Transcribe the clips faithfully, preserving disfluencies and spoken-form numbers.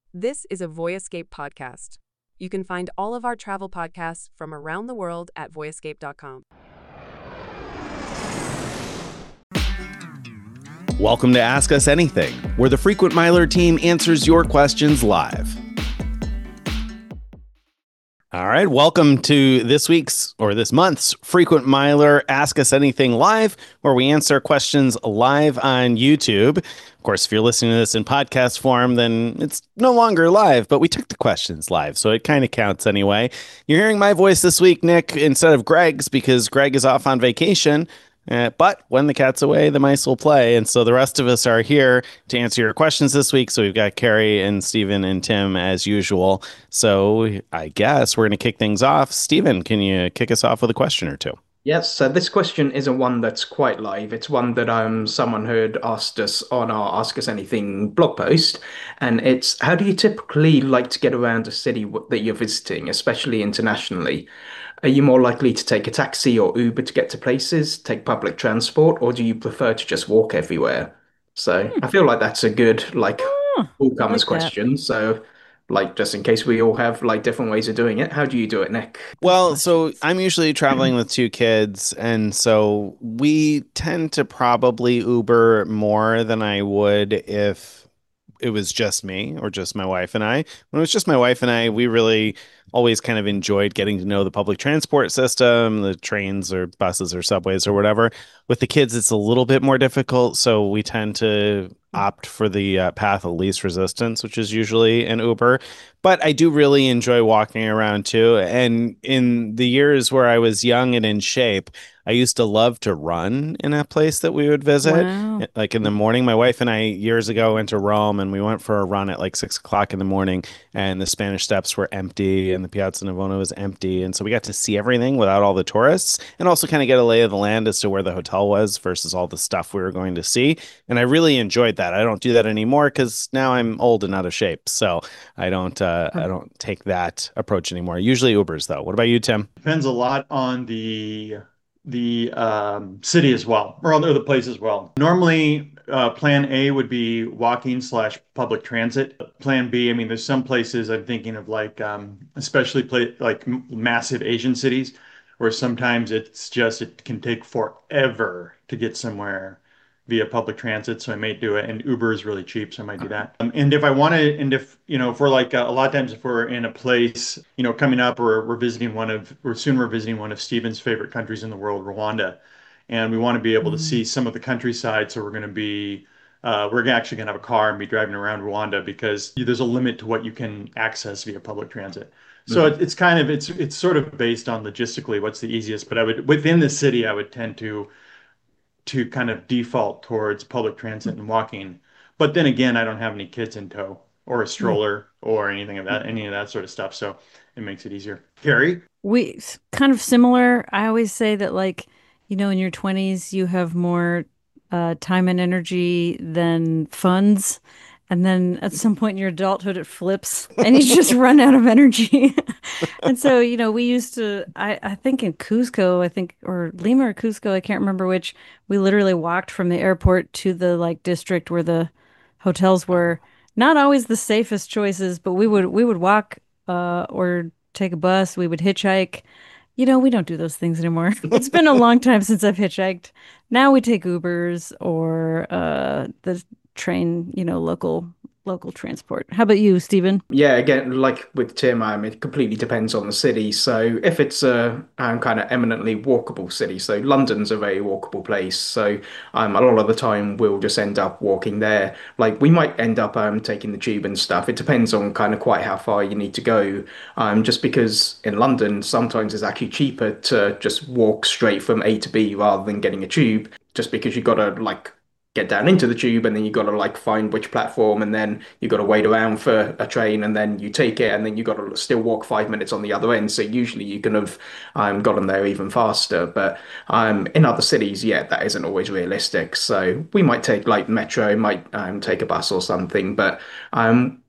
This is a Voyescape podcast. You can find all of our travel podcasts from around the world at voyescape dot com. Welcome to Ask Us Anything, where the Frequent Miler team answers your questions live. All right, welcome to this week's or this month's Frequent Miler Ask Us Anything Live, where we answer questions live on YouTube. Of course, if you're listening to this in podcast form, then it's no longer live, but we took the questions live, so it kind of counts anyway. You're hearing my voice this week, Nick, instead of Greg's, because Greg is off on vacation. Uh, but when the cat's away, the mice will play. And so the rest of us are here to answer your questions this week. So we've got Carrie and Stephen and Tim as usual. So I guess we're going to kick things off. Stephen, can you kick us off with a question or two? Yes, so this question isn't one that's quite live. It's one that um someone had asked us on our Ask Us Anything blog post, and it's how do you typically like to get around a city w- that you're visiting, especially internationally? Are you more likely to take a taxi or Uber to get to places, take public transport, or do you prefer to just walk everywhere? So Hmm. I feel like that's a good like Oh, all I comers like that. question. So like just in case we all have like different ways of doing it, how do you do it, Nick? Well, so Questions. I'm usually traveling with two kids, and so we tend to probably Uber more than I would if it was just me or just my wife and I. When it was just my wife and I, we really always kind of enjoyed getting to know the public transport system, the trains or buses or subways or whatever. With the kids, it's a little bit more difficult, so we tend to opt for the uh, path of least resistance, which is usually an Uber. But I do really enjoy walking around too. And in the years where I was young and in shape, I used to love to run in a place that we would visit. Wow. Like in the morning, my wife and I years ago went to Rome and we went for a run at like six o'clock in the morning, and the Spanish Steps were empty and the Piazza Navona was empty. And so we got to see everything without all the tourists and also kind of get a lay of the land as to where the hotel was versus all the stuff we were going to see. And I really enjoyed that. I don't do that anymore because now I'm old and out of shape. So I don't uh, I don't take that approach anymore. Usually Ubers though. What about you, Tim? Depends a lot on the the um, city as well, or other the place as well. Normally, uh, plan A would be walking slash public transit. Plan B, I mean, there's some places I'm thinking of like, um, especially play, like m- massive Asian cities, where sometimes it's just it can take forever to get somewhere via public transit. So I may do it, and Uber is really cheap, so I might do that. Um, and if I want to, and if you know, if we're like uh, a lot of times if we're in a place, you know, coming up, or we're visiting one of, or soon we're visiting one of Stephen's favorite countries in the world, Rwanda, and we want to be able to see some of the countryside. So we're going to be, uh, we're actually going to have a car and be driving around Rwanda because there's a limit to what you can access via public transit. So Mm. it, it's kind of it's it's sort of based on logistically what's the easiest. But I would within the city, I would tend to to kind of default towards public transit and walking. But then again, I don't have any kids in tow or a Hmm. stroller or anything of that, any of that sort of stuff. So it makes it easier. Carrie? We s- kind of similar. I always say that, like, you know, in your twenties, you have more uh, time and energy than funds. And then at some point in your adulthood, it flips and you just run out of energy. And so, you know, we used to, I, I think in Cusco, I think, or Lima or Cusco, I can't remember which, we literally walked from the airport to the like district where the hotels were. Not always the safest choices, but we would we would walk uh, or take a bus. We would hitchhike. You know, we don't do those things anymore. It's been a long time since I've hitchhiked. Now we take Ubers or uh, the train, you know, local local transport. How about you, Stephen? Yeah, again, like with Tim, um, it completely depends on the city. So if it's a um, kind of eminently walkable city, so London's a very walkable place. So um, a lot of the time we'll just end up walking there. Like we might end up um taking the tube and stuff. It depends on kind of quite how far you need to go. Um, just because in London sometimes it's actually cheaper to just walk straight from A to B rather than getting a tube. Just because you got to like get down into the tube and then you got to like find which platform and then you got to wait around for a train and then you take it and then you got to still walk five minutes on the other end. So usually you can have um, gotten there even faster. But um, in other cities, yeah, that isn't always realistic. So we might take like metro, might um, take a bus or something. But um,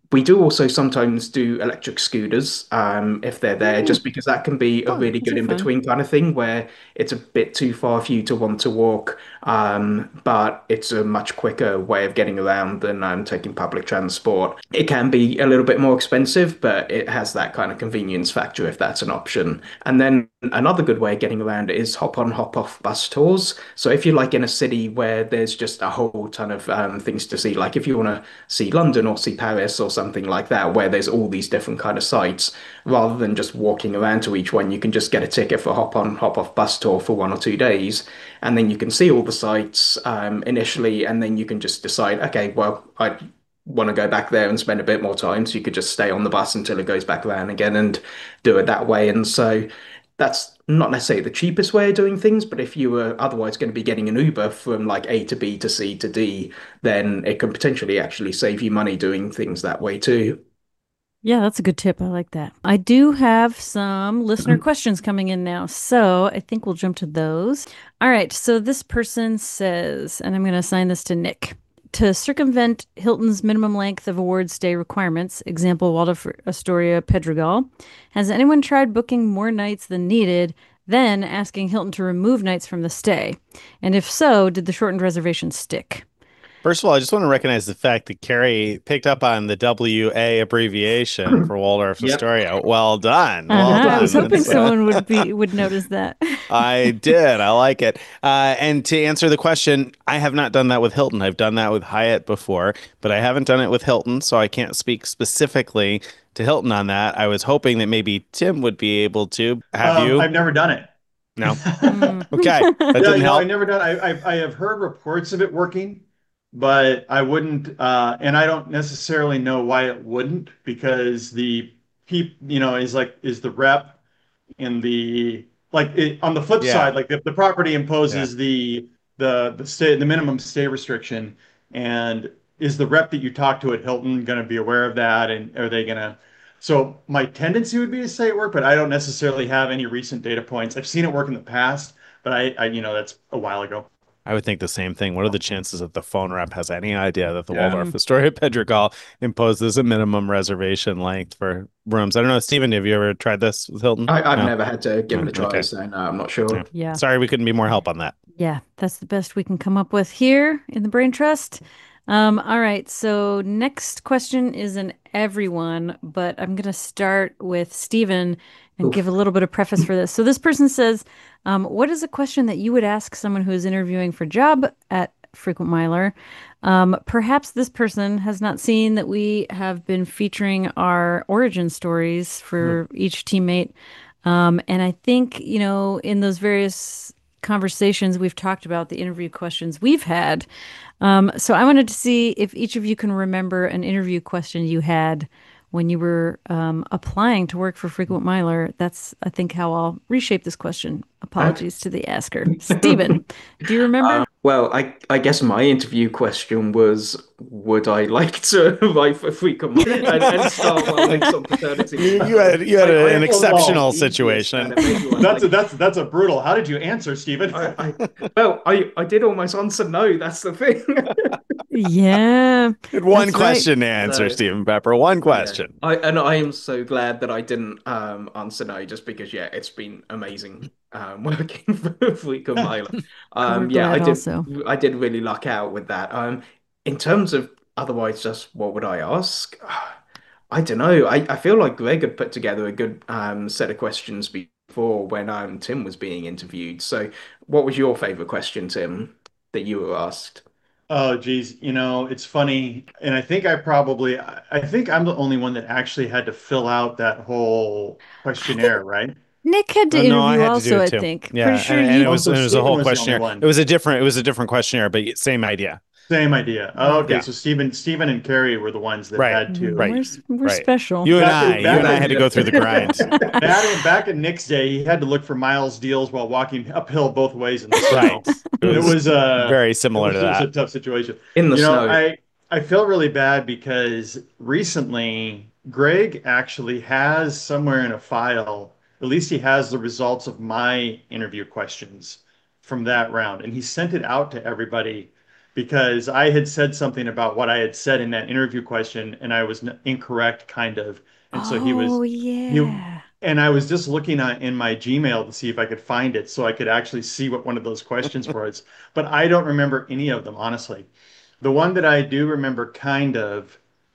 We do also sometimes do electric scooters, um, if they're there, Ooh, just because that can be a fun. really Those good are in fun. between kind of thing where it's a bit too far for you to want to walk, um, but it's a much quicker way of getting around than um, taking public transport. It can be a little bit more expensive, but it has that kind of convenience factor if that's an option. And then another good way of getting around is hop on, hop off bus tours. So if you're like in a city where there's just a whole ton of um, things to see, like if you want to see London or see Paris or something like that, where there's all these different kind of sites, rather than just walking around to each one, you can just get a ticket for hop on, hop off bus tour for one or two days, and then you can see all the sites um, initially, and then you can just decide, okay, well, I want to go back there and spend a bit more time, so you could just stay on the bus until it goes back around again and do it that way. And so that's not necessarily the cheapest way of doing things, but if you were otherwise going to be getting an Uber from like A to B to C to D, then it can potentially actually save you money doing things that way too. Yeah, that's a good tip. I like that. I do have some listener questions coming in now, so I think we'll jump to those. All right, so this person says, and I'm going to assign this to Nick. To circumvent Hilton's minimum length of award stay requirements, example Waldorf Astoria Pedregal, has anyone tried booking more nights than needed, then asking Hilton to remove nights from the stay? And if so, did the shortened reservation stick? First of all, I just want to recognize the fact that Carrie picked up on the W A abbreviation for Waldorf Yep. Astoria. Well done. Uh-huh. Well I was done. hoping That's, uh, someone would be would notice that. I did. I like it. Uh, and to answer the question, I have not done that with Hilton. I've done that with Hyatt before, but I haven't done it with Hilton, so I can't speak specifically to Hilton on that. I was hoping that maybe Tim would be able to. Have Um, you? I've never done it. No. Mm. Okay. That Yeah, didn't no, I help. never done. I, I I have heard reports of it working, but I wouldn't, uh, and I don't necessarily know why it wouldn't, because the peep, you know, is like is the rep in the like it, on the flip Yeah. side, like if the property Yeah. imposes the the the stay the minimum stay restriction, and is the rep that you talk to at Hilton going to be aware of that, and are they going to? So my tendency would be to say it worked, but I don't necessarily have any recent data points. I've seen it work in the past, but I, I you know, that's a while ago. I would think the same thing. What are the chances that the phone rep has any idea that the Yeah. Waldorf Astoria Pedregal imposes a minimum reservation length for rooms? I don't know, Stephen, have you ever tried this with Hilton? I, I've No? never had to give it a Mm, try, okay. so no, I'm not Yeah. sure. Yeah. Sorry, we couldn't be more help on that. Yeah, that's the best we can come up with here in the Brain Trust. Um, all right, so next question is an everyone, but I'm going to start with Stephen and Oof. give a little bit of preface for this. So this person says, um, what is a question that you would ask someone who is interviewing for a job at Frequent Miler? Um, perhaps this person has not seen that we have been featuring our origin stories for each teammate. Um, and I think, you know, in those various conversations we've talked about the interview questions we've had. Um, so I wanted to see if each of you can remember an interview question you had when you were um, applying to work for Frequent Miler. That's, I think, how I'll reshape this question. Apologies to the asker. Stephen, do you remember? Um, well, I, I guess my interview question was, would I like to write for Frequent Miler and, and start while Nick's on paternity You, leave? you had, you had I- a- I an thought that was exceptional the easiest situation. out of everyone. That's a, Like, that's that's a brutal. How did you answer, Stephen? I, I, well, I, I did almost answer no. That's the thing. Yeah, You had one that's right. question to answer, So- Stephen Pepper. One question. Yeah. I and I am so glad that I didn't um answer no, just because yeah, it's been amazing um working for Frequent Miler. Um We're yeah, I glad did also. I did really luck out with that. Um in terms of otherwise just what would I ask? I don't know. I, I feel like Greg had put together a good um set of questions before when um Tim was being interviewed. So what was your favorite question, Tim, that you were asked? Oh, geez, you know, it's funny, and I think I probably, I I think I'm the only one that actually had to fill out that whole questionnaire, right? Nick had to Oh, no, I interview had to do also, it I too. think. Yeah, Pretty sure and, and it you. was Also, it was a Stephen whole was the only questionnaire. one. It was a different it was a different questionnaire, but same idea. Same idea. Oh, okay, Yeah. so Stephen, Stephen and Carrie were the ones that Right, had to. right, We're, s- we're right. special. You and Back in- I, you back and I in- had to go through the grind. Back in, back in Nick's day, he had to look for Miles deals while walking uphill both ways in the snow. Right. It was uh, very it similar was, to it was a that. tough situation. In the You know, snow. I I felt really bad because recently Greg actually has somewhere in a file, at least he has the results of my interview questions from that round, and he sent it out to everybody. because I had said something about what I had said in that interview question, and I was n- incorrect, kind of. And so he was Oh, he yeah. and I was just looking on in my Gmail to see if I could find it so I could actually see what one of those questions was. But I don't remember any of them, honestly. The one that I do remember kind of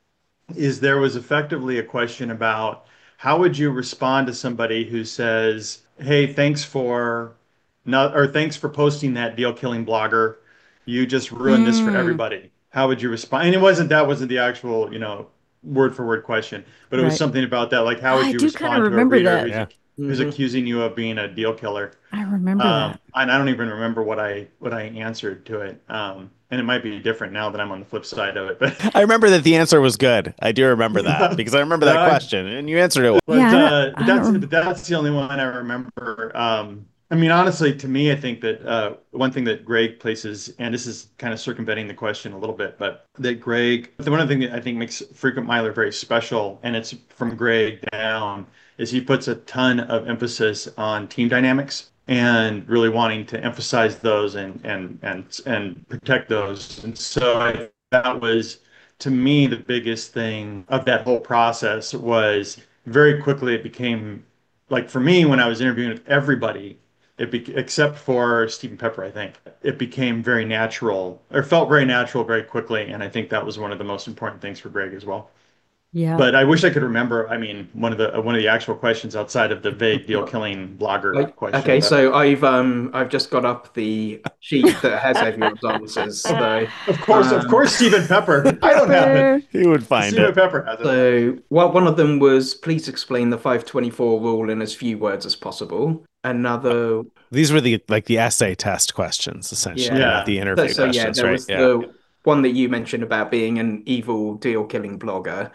is there was effectively a question about how would you respond to somebody who says, "Hey, thanks for not or thanks for posting that deal killing blogger. You just ruined this for Mm, everybody." How would you respond? And it wasn't that wasn't the actual, you know, word for word question, but it was right. something about that, like how Oh, would I you do kind of respond to a remember reader that. who's Yeah. who's Hmm. accusing you of being a deal killer? I remember Um, that. and I don't even remember what I what I answered to it. Um, and it might be different now that I'm on the flip side of it, but I remember that the answer was good. I do remember that because I remember that yeah, question and you answered it well. Yeah, but I don't, uh, but I don't that's rem but that's the only one I remember. Um, I mean, honestly, to me, I think that uh, one thing that Greg places, and this is kind of circumventing the question a little bit, but that Greg, the one thing that I think makes Frequent Miler very special, and it's from Greg down, is he puts a ton of emphasis on team dynamics and really wanting to emphasize those and and and and protect those. And so I, that was to me the biggest thing of that whole process was very quickly it became like for me when I was interviewing with everybody, it be, except for Stephen Pepper, I think it became very natural or felt very natural very quickly, and I think that was one of the most important things for Greg as well. Yeah. But I wish I could remember. I mean, one of the one of the actual questions outside of the vague deal killing blogger Like, question, okay, but so I've um I've just got up the sheet that has everyone's answers. So of course, of um course, Stephen Pepper. I don't have it. Pepper. He would find Stephen it. Pepper has it. so well, one of them was please explain the five twenty-four rule in as few words as possible. Another, These were the like the essay test questions, essentially, yeah. not Yeah. the So, interview so yeah, questions, there right? was Yeah. the one that you mentioned about being an evil deal killing blogger.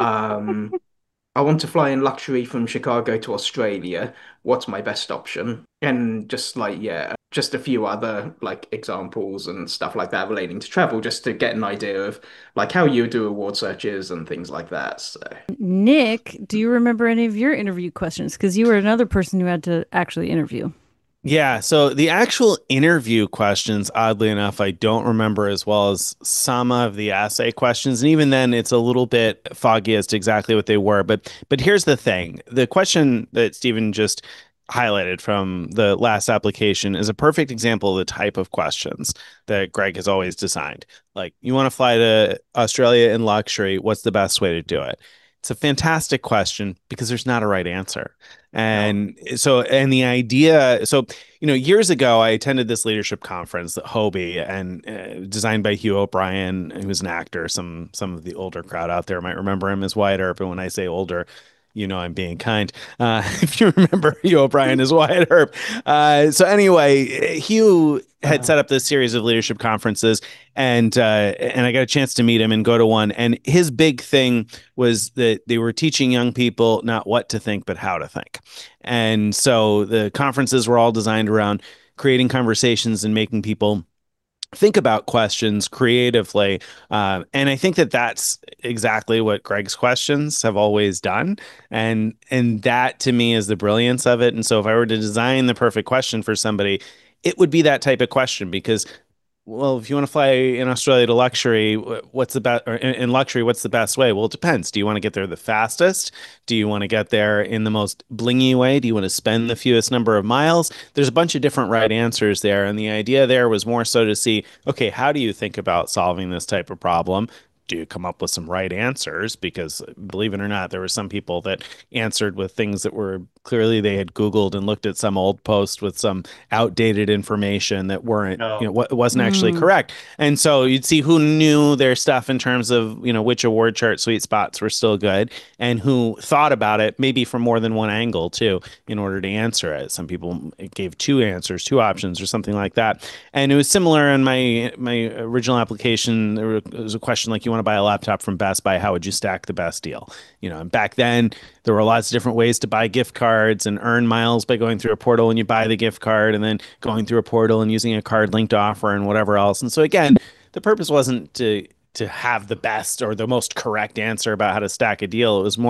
Um, I want to fly in luxury from Chicago to Australia. What's my best option? And just like, yeah, just a few other like examples and stuff like that relating to travel, just to get an idea of like how you do award searches and things like that. So, Nick, do you remember any of your interview questions? Because you were another person who had to actually interview. Yeah, so the actual interview questions, oddly enough, I don't remember as well as some of the essay questions. And even then it's a little bit foggy as to exactly what they were. But but here's the thing. The question that Stephen just highlighted from the last application is a perfect example of the type of questions that Greg has always designed. Like, you want to fly to Australia in luxury, what's the best way to do it? It's a fantastic question because there's not a right answer. no. And so, and the idea, so, you know, years ago, I attended this leadership conference, the Hobie, and uh, designed by Hugh O'Brien, who's an actor. Some some of the older crowd out there might remember him as Wyatt Earp. And when I say older, you know I'm being kind. Uh, if you remember Hugh O'Brien as Wyatt Earp. Uh, so anyway, Hugh had Uh, set up this series of leadership conferences, and uh, and I got a chance to meet him and go to one. And his big thing was that they were teaching young people not what to think, but how to think. And so the conferences were all designed around creating conversations and making people think about questions creatively. Uh, and I think that that's exactly what Greg's questions have always done. And and that to me is the brilliance of it. And so if I were to design the perfect question for somebody, it would be that type of question because well, if you want to fly in Australia to luxury, what's the best, or in, in luxury, what's the best way? Well, it depends. Do you want to get there the fastest? Do you want to get there in the most blingy way? Do you want to spend the fewest number of miles? There's a bunch of different right answers there. And the idea there was more so to see, okay, how do you think about solving this type of problem? Do you come up with some right answers? Because believe it or not, there were some people that answered with things that were clearly they had Googled and looked at some old post with some outdated information that weren't, you know, No. what wasn't actually Mm, correct. And so you'd see who knew their stuff in terms of, you know, which award chart sweet spots were still good and who thought about it maybe from more than one angle too in order to answer it. Some people gave two answers, two options or something like that. And it was similar in my my original application. There was a question like, you want to buy a laptop from Best Buy, how would you stack the best deal? You know, and back then there were lots of different ways to buy gift cards and earn miles by going through a portal and you buy the gift card and then going through a portal and using a card linked offer and whatever else. And so again, the purpose wasn't to to have the best or the most correct answer about how to stack a deal. It was more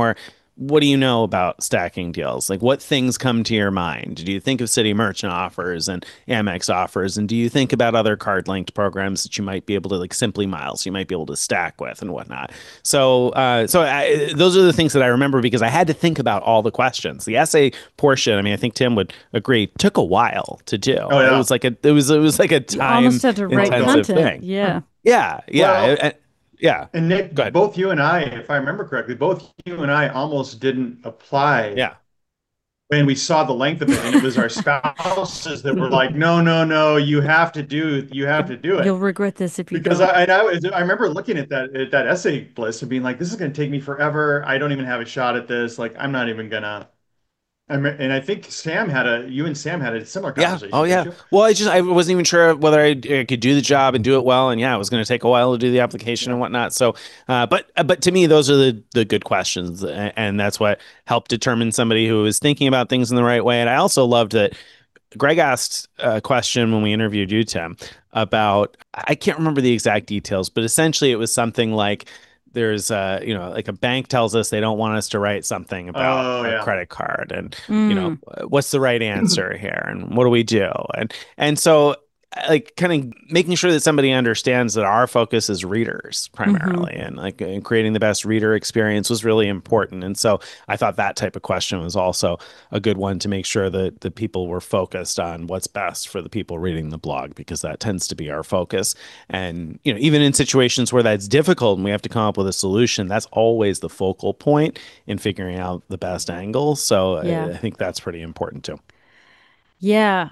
what do you know about stacking deals? Like, what things come to your mind? Do you think of City Merchant offers and Amex offers? And do you think about other card linked programs that you might be able to, like Simply Miles, you might be able to stack with and whatnot? So, uh, so I, those are the things that I remember because I had to think about all the questions. The essay portion, I mean, I think Tim would agree, took a while to do. Oh, yeah. It was like a, it was, it was like a You time almost had to write intensive content. thing. Yeah. Yeah, yeah, Well, and- yeah. And Nick, Go ahead. both you and I, if I remember correctly, both you and I almost didn't apply Yeah. when we saw the length of it, and it was our spouses that were like, "No, no, no, you have to do, you have to do You'll it." regret this if you Because don't. I, and I, was- I remember looking at that at that essay list and being like, "This is going to take me forever. I don't even have a shot at this. Like, I'm not even gonna." I me- And I think Sam had a, you and Sam had a similar Yeah. conversation, Oh, yeah. didn't you? Well, I just I wasn't even sure whether I, I could do the job and do it well, and yeah, it was going to take a while to do the application Yeah. and whatnot. So, uh, but but to me, those are the the good questions, a- and that's what helped determine somebody who is thinking about things in the right way. And I also loved that Greg asked a question when we interviewed you, Tim, about I can't remember the exact details, but essentially it was something like there's uh you know like a bank tells us they don't want us to write something about Oh, a yeah. credit card, and you know Mm. what's the right answer here, and what do we do, and and so like kind of making sure that somebody understands that our focus is readers primarily, and like and creating the best reader experience was really important. And so I thought that type of question was also a good one to make sure that the people were focused on what's best for the people reading the blog, because that tends to be our focus. And you know, even in situations where that's difficult and we have to come up with a solution, that's always the focal point in figuring out the best angle. So I, Yeah. I think that's pretty important too. Yeah.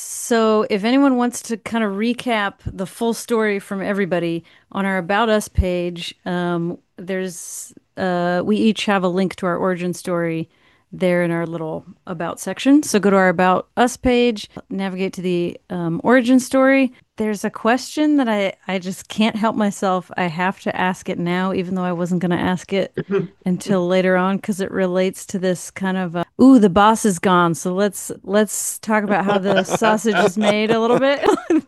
So if anyone wants to kind of recap the full story from everybody on our About Us page, um, there's uh, we each have a link to our origin story there in our little About section. So go to our About Us page, navigate to the um, origin story. There's a question that I, I just can't help myself. I have to ask it now, even though I wasn't going to ask it until later on, because it relates to this kind of uh, ooh, the boss is gone. So let's let's talk about how the sausage is made a little bit.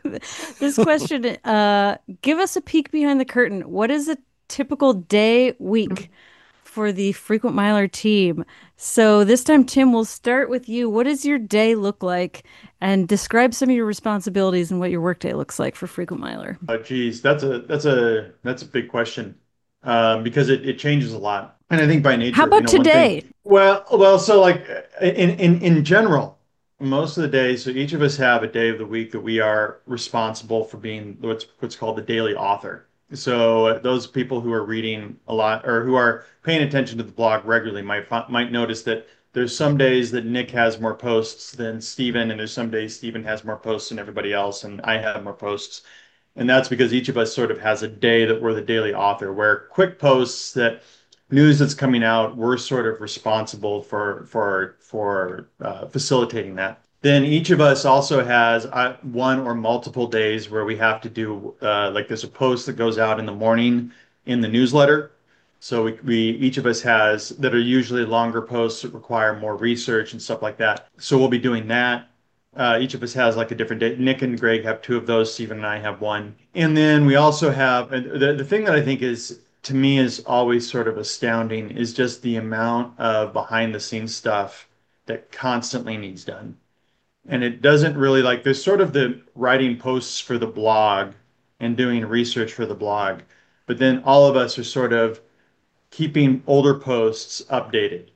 This question, uh, give us a peek behind the curtain. What is a typical day, week for the Frequent Miler team? So this time, Tim, we'll start with you. What does your day look like? And describe some of your responsibilities and what your workday looks like for Frequent Miler. Oh, geez, that's a that's a that's a big question, um, because it, it changes a lot. And I think by nature, How you about know, one thing. today? Well, well, so like in in in general, most of the days, so each of us have a day of the week that we are responsible for being what's what's called the daily author. So uh, those people who are reading a lot or who are paying attention to the blog regularly might fi- might notice that there's some days that Nick has more posts than Steven, and there's some days Steven has more posts than everybody else, and I have more posts. And that's because each of us sort of has a day that we're the daily author, where quick posts that news that's coming out, we're sort of responsible for for for uh, facilitating that. Then each of us also has uh, one or multiple days where we have to do uh, like there's a post that goes out in the morning in the newsletter. So we, we each of us has that are usually longer posts that require more research and stuff like that. So we'll be doing that. Uh, each of us has like a different day. Nick and Greg have two of those. Stephen and I have one. And then we also have and the, the thing that I think is to me is always sort of astounding is just the amount of behind the scenes stuff that constantly needs done. And it doesn't really like there's sort of the writing posts for the blog and doing research for the blog, but then all of us are sort of keeping older posts updated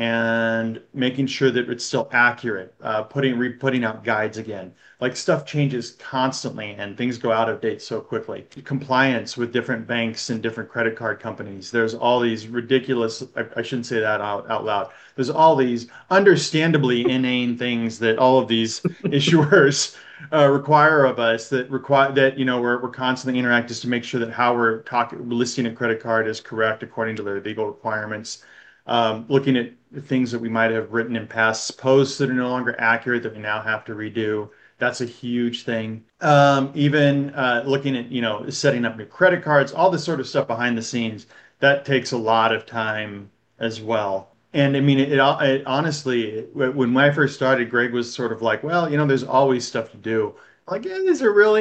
and making sure that it's still accurate, uh, putting re putting out guides again. Like stuff changes constantly and things go out of date so quickly. Compliance with different banks and different credit card companies. There's all these ridiculous, I, I shouldn't say that out, out loud. There's all these understandably inane things that all of these issuers uh, require of us that require that you know we're, we're constantly interacting just to make sure that how we're talking listing a credit card is correct according to their legal requirements. Um, looking at things that we might have written in past posts that are no longer accurate that we now have to redo. That's a huge thing. Um, even uh, looking at you know setting up new credit cards, all this sort of stuff behind the scenes that takes a lot of time as well. And I mean, it, it honestly, when I first started, Greg was sort of like, well, you know, there's always stuff to do. I'm like, yeah, is there really?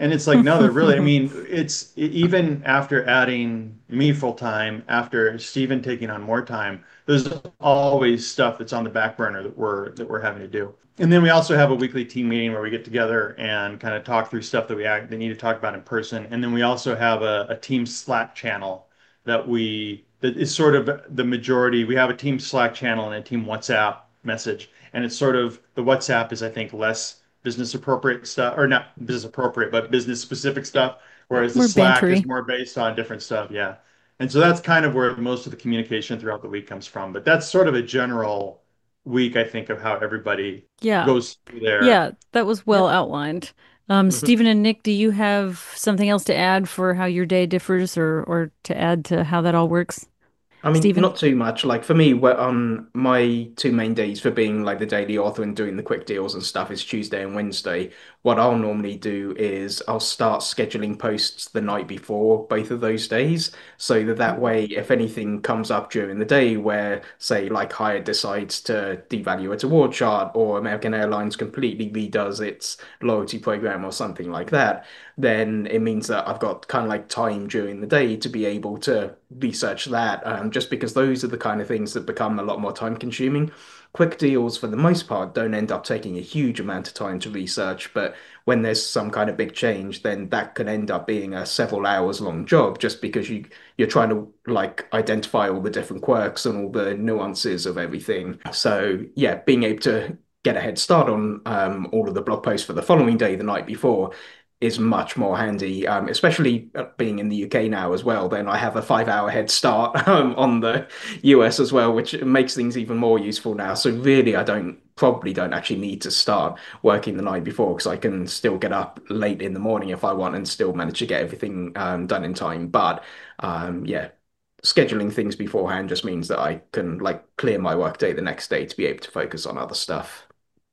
And it's like, no, they're really, I mean, it's e- even after adding me full time, after Steven taking on more time, there's always stuff that's on the back burner that we're that we're having to do. And then we also have a weekly team meeting where we get together and kind of talk through stuff that we act, they need to talk about in person. And then we also have a, a team Slack channel that we that is sort of the majority. We have a team Slack channel and a team WhatsApp message, and it's sort of the WhatsApp is I think less business appropriate stuff, or not business appropriate, but business specific stuff, whereas the More Slack is bantery. more based on different stuff. Yeah. And so that's kind of where most of the communication throughout the week comes from. But that's sort of a general week, I think, of how everybody Yeah. goes through their. Yeah, that was well outlined. Um, Mhm. Stephen and Nick, do you have something else to add for how your day differs or or to add to how that all works? I mean, Stephen? not too much. Like for me, where on my two main days for being like the daily author and doing the quick deals and stuff is Tuesday and Wednesday. What I'll normally do is I'll start scheduling posts the night before both of those days, so that that way, if anything comes up during the day where, say, like Hyatt decides to devalue its award chart or American Airlines completely redoes its loyalty program or something like that, then it means that I've got kind of like time during the day to be able to research that, um, just because those are the kind of things that become a lot more time consuming. Quick deals, for the most part, don't end up taking a huge amount of time to research, but when there's some kind of big change, then that can end up being a several hours long job just because you you're trying to like identify all the different quirks and all the nuances of everything. So yeah, being able to get a head start on um, all of the blog posts for the following day, the night before, is much more handy, um, especially uh, being in the U K now as well. Then I have a five hour head start um, on the U S as well, which makes things even more useful now. So really, I don't probably don't actually need to start working the night before because I can still get up late in the morning if I want and still manage to get everything um, done in time. But um, yeah, scheduling things beforehand just means that I can like clear my workday the next day to be able to focus on other stuff.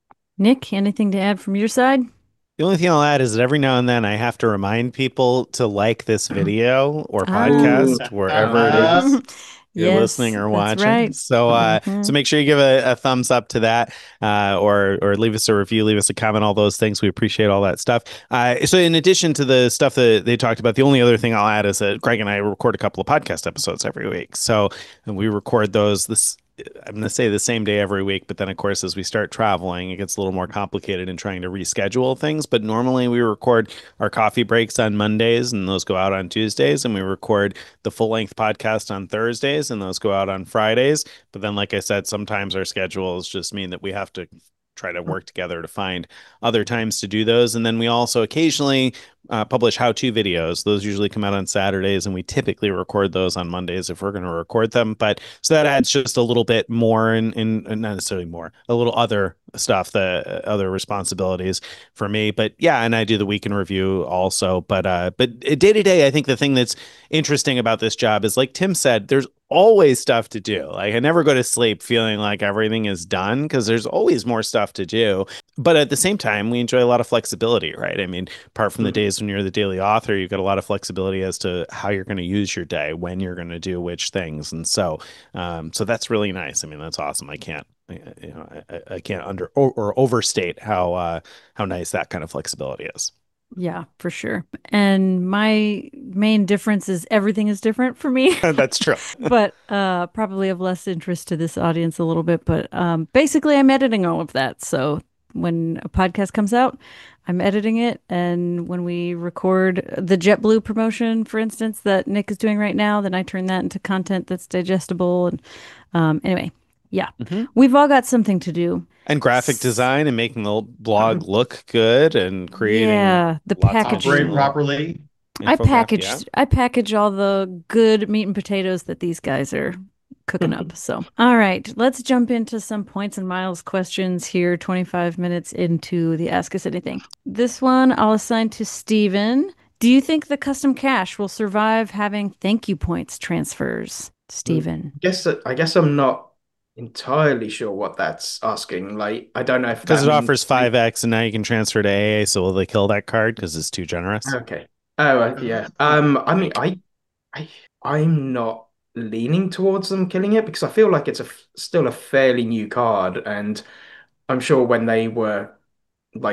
Nick, anything to add from your side? The only thing I'll add is that every now and then I have to remind people to like this video or Ah. Ooh, podcast wherever it Uh, is you're listening Yes, or that's watching. right. So uh so Mhm. make sure you give a, a thumbs up to that, uh or or leave us a review, leave us a comment, all those things. We appreciate all that stuff. Uh so in addition to the stuff that they talked about, the only other thing I'll add is that Greg and I record a couple of podcast episodes every week. So and we record those this I'm going to say the same day every week, but then of course, as we start traveling, it gets a little more complicated in trying to reschedule things. But normally we record our coffee breaks on Mondays and those go out on Tuesdays, and we record the full length podcast on Thursdays and those go out on Fridays. But then, like I said, sometimes our schedules just mean that we have to try to work together to find other times to do those. And then we also occasionally uh, publish how-to videos. Those usually come out on Saturdays, and we typically record those on Mondays if we're going to record them. But so that adds just a little bit more, and in, in, not necessarily more, a little other stuff, the uh, other responsibilities for me. But yeah, and I do the week in review also. But uh, but day to day, I think the thing that's interesting about this job is, like Tim said, there's always stuff to do. Like I never go to sleep feeling like everything is done because there's always more stuff to do. But at the same time, we enjoy a lot of flexibility, right? I mean, apart from the Mhm. days when you're the daily author, you've got a lot of flexibility as to how you're going to use your day, when you're going to do which things. And so, um, so that's really nice. I mean, that's awesome. I can't, you know, I, I can't under or, or overstate how, uh, how nice that kind of flexibility is. Yeah, for sure. And my main difference is everything is different for me, That's true. but uh, probably of less interest to this audience a little bit. But um, basically, I'm editing all of that. So when a podcast comes out, I'm editing it. And when we record the JetBlue promotion, for instance, that Nick is doing right now, then I turn that into content that's digestible. And um, anyway, yeah, Mhm. we've all got something to do. And graphic design and making the blog look good and creating Yeah, the lots of packaging. operate little properly. I infograph- package yeah. I package all the good meat and potatoes that these guys are cooking up. So, all right, let's jump into some points and miles questions here. twenty-five minutes into the Ask Us Anything. This one I'll assign to Steven. Do you think the custom cache will survive having thank you points transfers? Steven. guess that I guess I'm not entirely sure what that's asking. Like, I don't know if Because that it means offers five X and now you can transfer to A A, so will they kill that card because it's too generous? Okay. Oh, uh, yeah. Um, I mean, I, I, I'm not leaning towards them killing it because I feel like it's a f- still a fairly new card, and I'm sure when they were like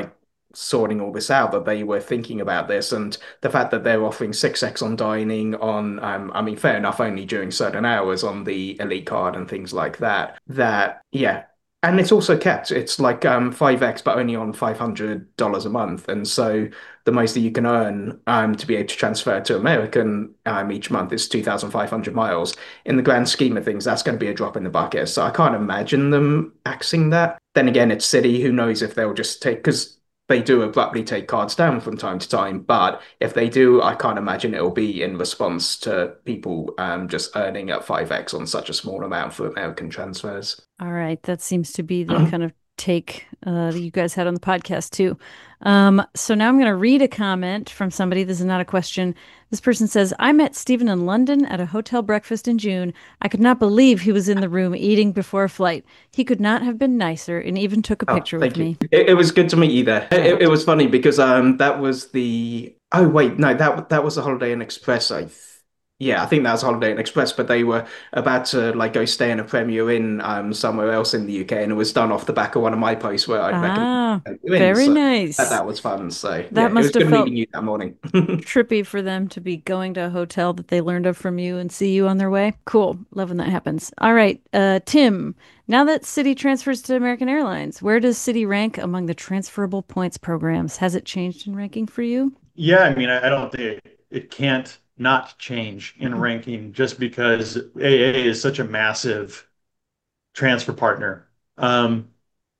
sorting all this out that they were thinking about this, and the fact that they're offering six x on dining on, um, I mean, fair enough, only during certain hours on the Elite card and things like that. That, yeah. And it's also kept. It's like um five x, but only on five hundred dollars a month. And so the most that you can earn um to be able to transfer to American um each month is two thousand five hundred miles. In the grand scheme of things, that's going to be a drop in the bucket. So I can't imagine them axing that. Then again, it's City. Who knows if they'll just take, because they do abruptly take cards down from time to time. But if they do, I can't imagine it'll be in response to people um, just earning at five x on such a small amount for American transfers. All right. That seems to be the kind of take uh, that you guys had on the podcast too. Um, so now I'm going to read a comment from somebody. This is not a question. This person says, I met Stephen in London at a hotel breakfast in June. I could not believe he was in the room eating before a flight. He could not have been nicer and even took a Oh, picture with thank you. me. It, it was good to meet you there. It, it was funny because um that was the oh wait no that that was the Holiday Inn Express. I th Yeah, I think that was Holiday Inn Express, but they were about to like go stay in a Premier Inn um somewhere else in the U K, and it was done off the back of one of my posts where I'd recommend Ah, you in. very So that, nice. that was fun. So yeah, That it was must have good felt meeting you that morning. trippy for them to be going to a hotel that they learned of from you and see you on their way. Cool. Love when that happens. All right. Uh, Tim, now that Citi transfers to American Airlines, where does Citi rank among the transferable points programs? Has it changed in ranking for you? Yeah, I mean, I, I don't think it, it can't not change in ranking just because A A is such a massive transfer partner. Um,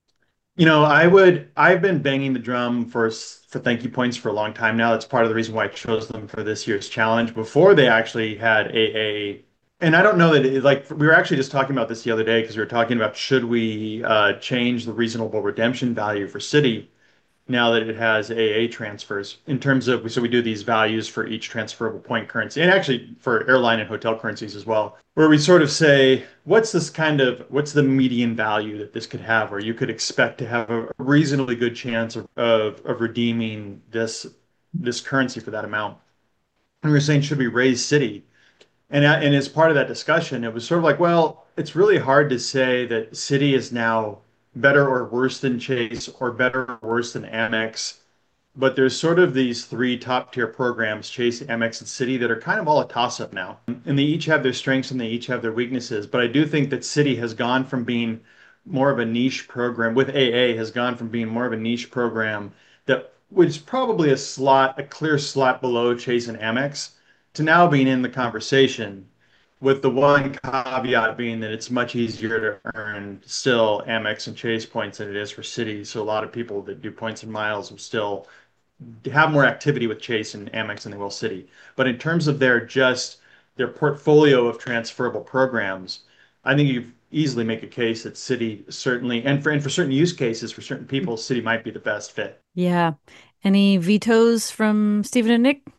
you know, I would, I've been banging the drum for for thank you points for a long time now. That's part of the reason why I chose them for this year's challenge before they actually had A A. And I don't know that it, like we were actually just talking about this the other day because we were talking about should we uh, change the reasonable redemption value for Citi now that it has A A transfers in terms of, so we do these values for each transferable point currency and actually for airline and hotel currencies as well, where we sort of say, what's this kind of, what's the median value that this could have, or you could expect to have a reasonably good chance of, of, of redeeming this, this currency for that amount. And we we're saying, should we raise Citi? And, and as part of that discussion, it was sort of like, well, it's really hard to say that Citi is now better or worse than Chase or better or worse than Amex. But there's sort of these three top tier programs, Chase, Amex, and Citi, that are kind of all a toss up now. And they each have their strengths and they each have their weaknesses. But I do think that Citi has gone from being more of a niche program, with A A, has gone from being more of a niche program that was probably a slot, a clear slot below Chase and Amex, to now being in the conversation, with the one caveat being that it's much easier to earn still Amex and Chase points than it is for Citi. So a lot of people that do points and miles will still have more activity with Chase and Amex than they will Citi. But in terms of their just their portfolio of transferable programs, I think you easily make a case that Citi certainly, and for and for certain use cases, for certain people, Citi might be the best fit. Yeah. Any vetoes from Stephen and Nick?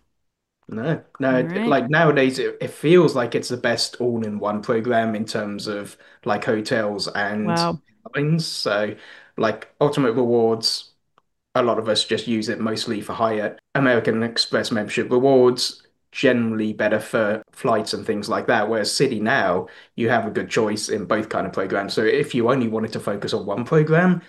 No, no, All it- right. like nowadays it, it feels like it's the best all-in-one program in terms of like hotels and Wow. airlines. So like Ultimate Rewards, a lot of us just use it mostly for Hyatt. American Express membership rewards, generally better for flights and things like that. Whereas City now, you have a good choice in both kind of programs. So if you only wanted to focus on one program,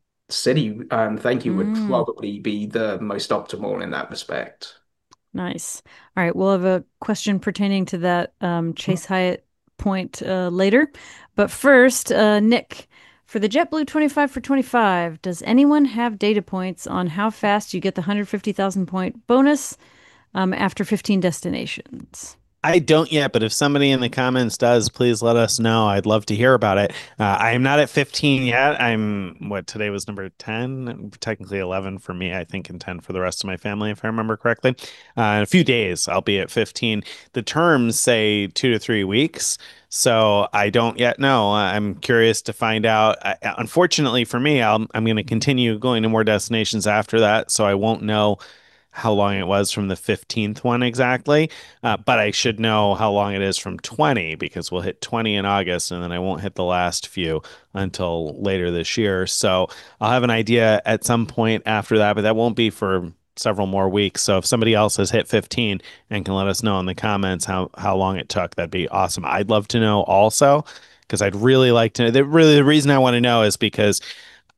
City, um, thank you, would Mm. probably be the most optimal in that respect. Nice. All right. We'll have a question pertaining to that um, Chase Hyatt point uh, later. But first, uh, Nick, for the JetBlue twenty-five for twenty-five, does anyone have data points on how fast you get the one hundred fifty thousand point bonus um, after fifteen destinations? I don't yet, but if somebody in the comments does, please let us know. I'd love to hear about it. Uh, I am not at fifteen yet. I'm, what, today was number ten, technically eleven for me, I think, and ten for the rest of my family, if I remember correctly. Uh, in a few days, I'll be at fifteen. The terms say two to three weeks. So I don't yet know. I'm curious to find out. I, unfortunately for me, I'll, I'm going to continue going to more destinations after that. So I won't know how long it was from the fifteenth one exactly. Uh, but I should know how long it is from twenty because we'll hit twenty in August and then I won't hit the last few until later this year. So I'll have an idea at some point after that, but that won't be for several more weeks. So if somebody else has hit fifteen and can let us know in the comments how, how long it took, that'd be awesome. I'd love to know also because I'd really like to know. The, really, the reason I want to know is because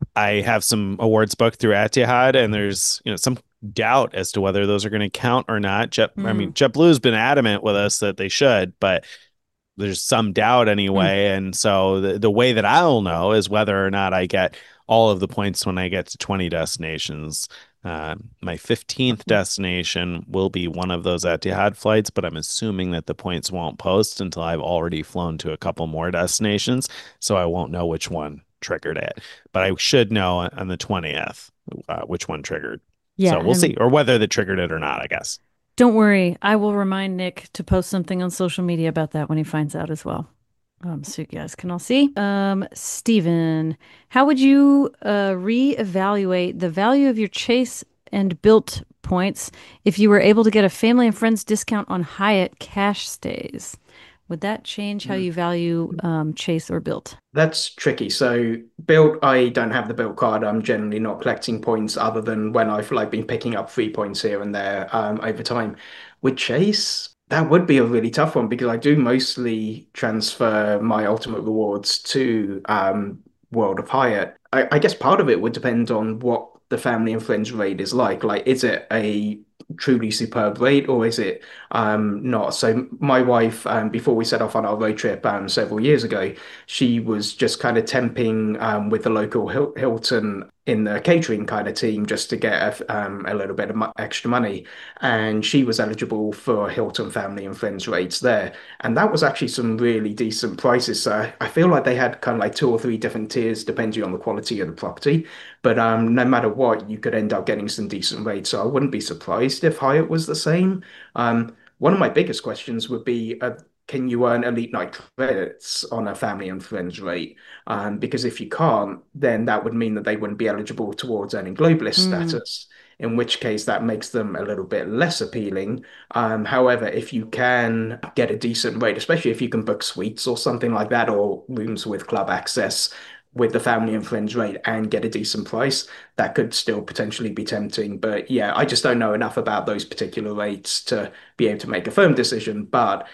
I have some awards booked through Etihad, and there's you know some doubt as to whether those are going to count or not. Jet, I mean, Mm. JetBlue's been adamant with us that they should, but there's some doubt Mm. anyway. And so the, the way that I'll know is whether or not I get all of the points when I get to twenty destinations. Uh, my fifteenth destination will be one of those Etihad flights, but I'm assuming that the points won't post until I've already flown to a couple more destinations. So I won't know which one triggered it. But I should know on the twentieth uh, which one triggered. Yeah, So we'll and see, or whether they triggered it or not, I guess. don't worry, I will remind Nick to post something on social media about that when he finds out as well. Um, so you guys can all see. Um, Stephen, how would you uh, reevaluate the value of your Chase and Built points if you were able to get a family and friends discount on Hyatt cash stays? Would that change how you value um, Chase or Built? That's tricky. So built, I don't have the built card. I'm generally not collecting points other than when I've like been picking up free points here and there um, over time. With Chase, that would be a really tough one because I do mostly transfer my ultimate rewards to um, World of Hyatt. I, I guess part of it would depend on what the family and friends raid is like. Like, is it a truly superb raid or is it um, not? So my wife, um, before we set off on our road trip um, several years ago, she was just kind of temping um, with the local Hil Hilton in the catering kind of team just to get a, um, a little bit of mo extra money. And she was eligible for Hilton family and friends rates there. And that was actually some really decent prices. So I, I feel like they had kind of like two or three different tiers depending on the quality of the property. But um, no matter what, you could end up getting some decent rates. So I wouldn't be surprised if Hyatt was the same. Um, one of my biggest questions would be, uh, can you earn Elite Night credits on a family and friends rate? Um, because if you can't, then that would mean that they wouldn't be eligible towards earning globalist Mm. status, in which case that makes them a little bit less appealing. Um, however, if you can get a decent rate, especially if you can book suites or something like that, or rooms with club access with the family and friends rate and get a decent price, that could still potentially be tempting. But yeah, I just don't know enough about those particular rates to be able to make a firm decision. But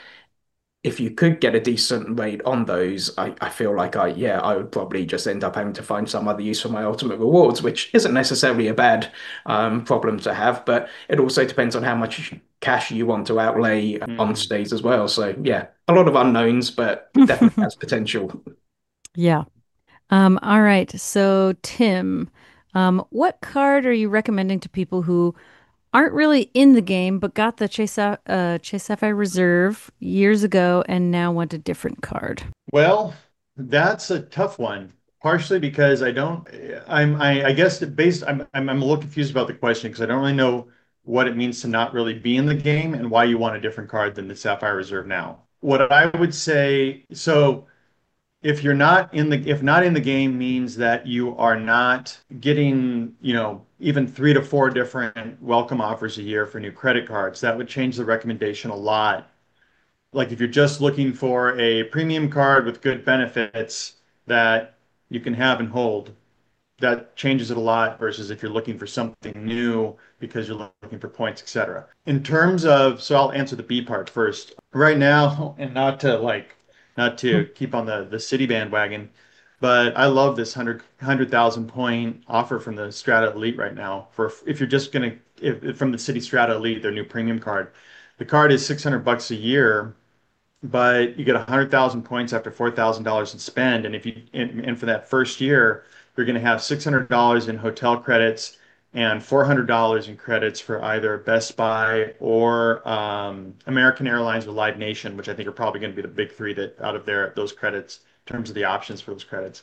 if you could get a decent rate on those, I, I feel like I, yeah, I would probably just end up having to find some other use for my ultimate rewards, which isn't necessarily a bad um, problem to have, but it also depends on how much cash you want to outlay on Mm. stays as well. So yeah, a lot of unknowns, but definitely has potential. Yeah. Um, all right. So, Tim, um, what card are you recommending to people who aren't really in the game but got the Chase, Sa- uh, Chase Sapphire Reserve years ago and now want a different card? Well, that's a tough one. Partially because I don't, I'm, I, I guess that based, I'm, I'm, I'm a little confused about the question because I don't really know what it means to not really be in the game and why you want a different card than the Sapphire Reserve now. What I would say, so if you're not in the, if not in the game means that you are not getting, you know, even three to four different welcome offers a year for new credit cards, that would change the recommendation a lot. Like if you're just looking for a premium card with good benefits that you can have and hold, that changes it a lot versus if you're looking for something new because you're looking for points, et cetera. In terms of, so I'll answer the B part first. Right now, and not to like, not to keep on the the city bandwagon, but I love this hundred hundred thousand point offer from the Strata Elite right now. For if you're just gonna if, if from the City Strata Elite, their new premium card, the card is six hundred bucks a year, but you get one hundred thousand points after four thousand dollars in spend. And if you and, and for that first year, you're going to have six hundred dollars in hotel credits and four hundred dollars in credits for either Best Buy or um, American Airlines or Live Nation, which I think are probably going to be the big three that out of there those credits in terms of the options for those credits.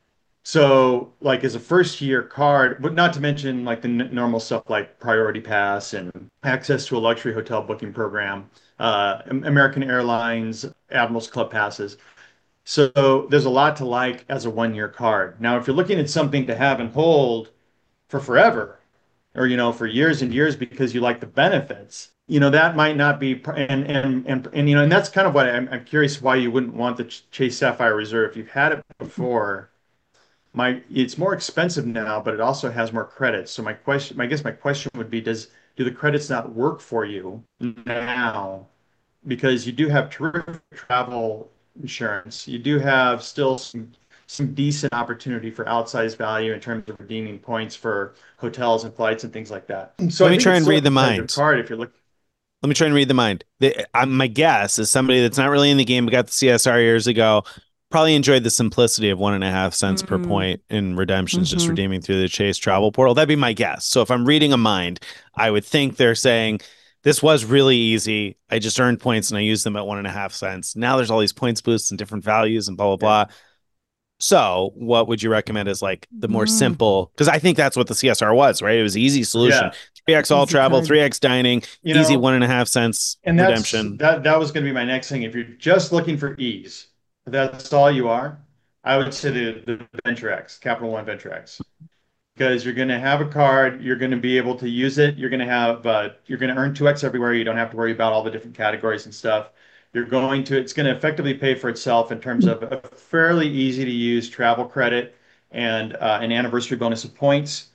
So, like as a first year card, but not to mention like the n normal stuff like Priority Pass and access to a luxury hotel booking program, uh, American Airlines, Admirals Club passes. So there's a lot to like as a one year card. Now, if you're looking at something to have and hold for forever, or you know, for years and years because you like the benefits, you know, that might not be, and and and and you know, and that's kind of what I'm, I'm curious why you wouldn't want the Chase Sapphire Reserve. If you've had it before my it's more expensive now, but it also has more credits. So my question, I guess my question would be, does do the credits not work for you now? Because you do have terrific travel insurance. You do have still some some decent opportunity for outsized value in terms of redeeming points for hotels and flights and things like that. So Let I me think try it's and still a read the competitive mind. card if you're looking. Let me try and read the mind. The, uh, my guess is somebody that's not really in the game but got the C S R years ago probably enjoyed the simplicity of one and a half cents per Mm, point in redemptions, just hmm redeeming through the Chase travel portal. That'd be my guess. So if I'm reading a mind, I would think they're saying this was really easy. I just earned points and I used them at one and a half cents. Now there's all these points boosts and different values and blah blah Yeah. blah. So, what would you recommend as like the more Mm, simple? Because I think that's what the C S R was, right? It was easy solution. Yeah, three X all easy travel, card. three X dining, you easy know, one and a half cents and that's redemption. that that was going to be my next thing. If you're just looking for ease, if that's all you are, I would say the, the Venture X, Capital One Venture X. Because you're going to have a card, you're going to be able to use it. You're going to have, uh, you're going to earn two X everywhere. You don't have to worry about all the different categories and stuff. You're going to, it's going to effectively pay for itself in terms of a fairly easy to use travel credit and uh, an anniversary bonus of points.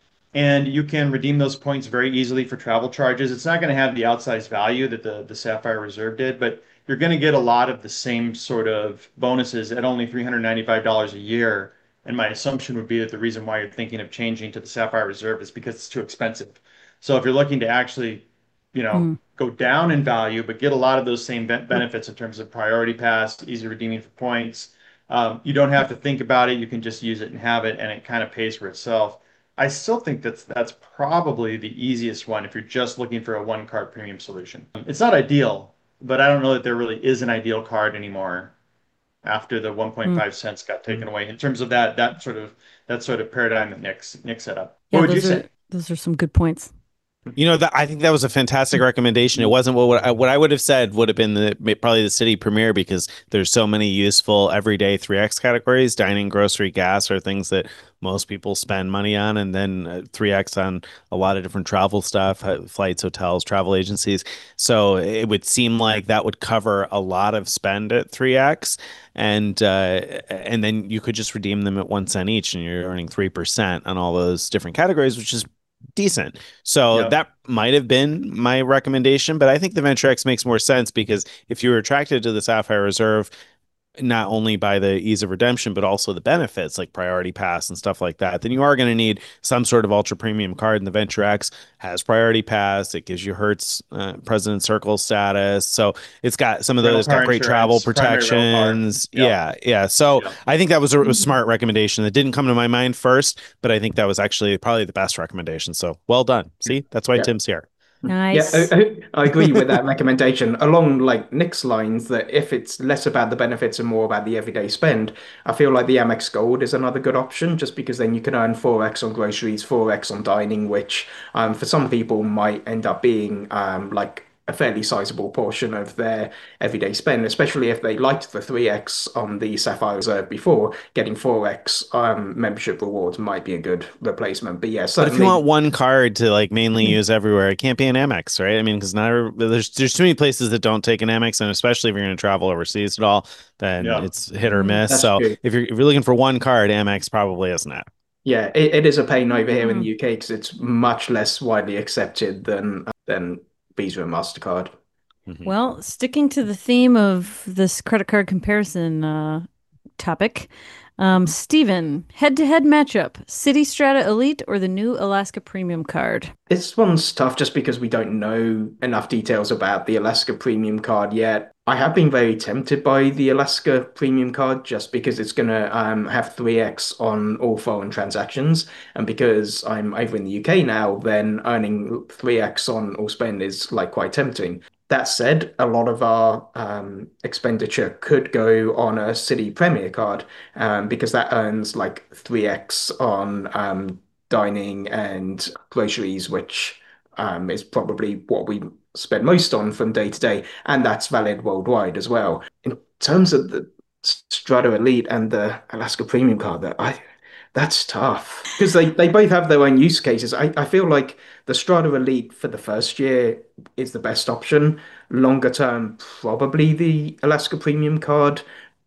And you can redeem those points very easily for travel charges. It's not going to have the outsized value that the, the Sapphire Reserve did, but you're going to get a lot of the same sort of bonuses at only three hundred ninety-five dollars a year. And my assumption would be that the reason why you're thinking of changing to the Sapphire Reserve is because it's too expensive. So if you're looking to actually, you know, Mm. go down in value, but get a lot of those same benefits in terms of priority pass, easy redeeming for points, um, you don't have to think about it. You can just use it and have it, and it kind of pays for itself. I still think that's that's probably the easiest one if you're just looking for a one card premium solution. It's not ideal, but I don't know that there really is an ideal card anymore after the Mm. one point five cents got taken away in terms of that that sort of that sort of paradigm that Nick's Nick set up. What Yeah, would you those are say? those are some good points. You know, that I think that was a fantastic recommendation. It wasn't what what I, what I would have said would have been the probably the city premiere because there's so many useful everyday three X categories. Dining, grocery, gas are things that most people spend money on, and then uh, three X on a lot of different travel stuff, uh, flights, hotels, travel agencies. So it would seem like that would cover a lot of spend at three X, and uh, and then you could just redeem them at one cent each, and you're earning three percent on all those different categories, which is decent. So Yeah. that might have been my recommendation, but I think the Venture X makes more sense because if you were attracted to the Sapphire Reserve, not only by the ease of redemption, but also the benefits like priority pass and stuff like that, then you are going to need some sort of ultra premium card. And the Venture X has priority pass. It gives you Hertz uh, President Circle status. So it's got some of Rental those, got car great travel insurance, primary rental car. protections. Yep. Yeah. Yeah. So Yep. I think that was a, a smart recommendation that didn't come to my mind first, but I think that was actually probably the best recommendation. So well done. See, that's why Yeah. Tim's here. Yeah, Nice. I, I I agree with that recommendation. Along like Nick's lines, that if it's less about the benefits and more about the everyday spend, I feel like the Amex Gold is another good option, just because then you can earn four X on groceries, four X on dining, which um, for some people might end up being um, like a fairly sizable portion of their everyday spend, especially if they liked the three X on the Sapphire Reserve before. Getting four X um, membership rewards might be a good replacement. But yeah, But if you certainly. want one card to like mainly use everywhere, it can't be an Amex, right? I mean, because not every- there's there's too many places that don't take an Amex, and especially if you're going to travel overseas at all, then Yeah. it's hit or Mm. miss. That's So true. if you're if you're looking for one card, Amex probably isn't it. Yeah, it, it is a pain over here in the Mm. U K because it's much less widely accepted than than Visa and MasterCard. Mhm. Well, sticking to the theme of this credit card comparison uh, topic, um, Steven, head-to-head matchup, City Strata Elite or the new Alaska Premium card? This one's tough just because we don't know enough details about the Alaska Premium card yet. I have been very tempted by the Alaska Premium card just because it's going to um, have three X on all foreign transactions. And because I'm over in the U K now, then earning three X on all spend is like quite tempting. That said, a lot of our um, expenditure could go on a City Premier card um, because that earns like three X on um, dining and groceries, which um, is probably what we spend most on from day to day, and that's valid worldwide as well. In terms of the Strata Elite and the Alaska Premium card, that I that's tough because they, they both have their own use cases. I, I feel like the Strata Elite for the first year is the best option. Longer term, probably the Alaska Premium card.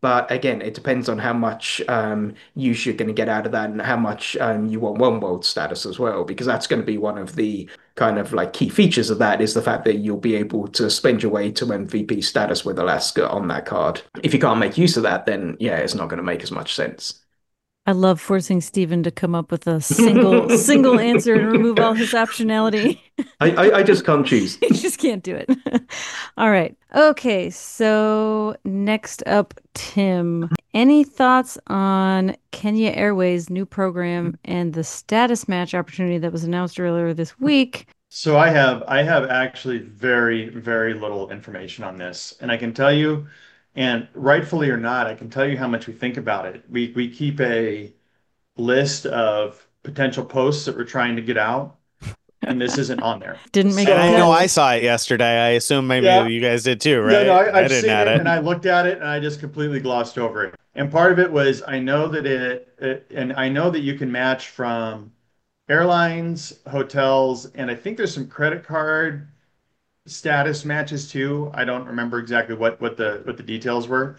But again, it depends on how much um, use you're going to get out of that and how much um, you want one world status as well, because that's going to be one of the kind of like key features of that is the fact that you'll be able to spend your way to M V P status with Alaska on that card. If you can't make use of that, then yeah, it's not going to make as much sense. I love forcing Stephen to come up with a single single answer and remove all his optionality. I, I, I just can't choose. He just can't do it. All right. Okay. So next up, Tim. Any thoughts on Kenya Airways' new program and the status match opportunity that was announced earlier this week? So I have I have actually very, very little information on this. And I can tell you, and rightfully or not, I can tell you how much we think about it. We we keep a list of potential posts that we're trying to get out, and this isn't on there. Didn't make So- And I it know cut. I saw it yesterday. I assume maybe Yeah. you guys did too, Yeah, right? no, I, I've didn't seen add it, it. and I looked at it and I just completely glossed over it. And part of it was I know that it, it and I know that you can match from airlines, hotels, and I think there's some credit card status matches too. I don't remember exactly what what the what the details were,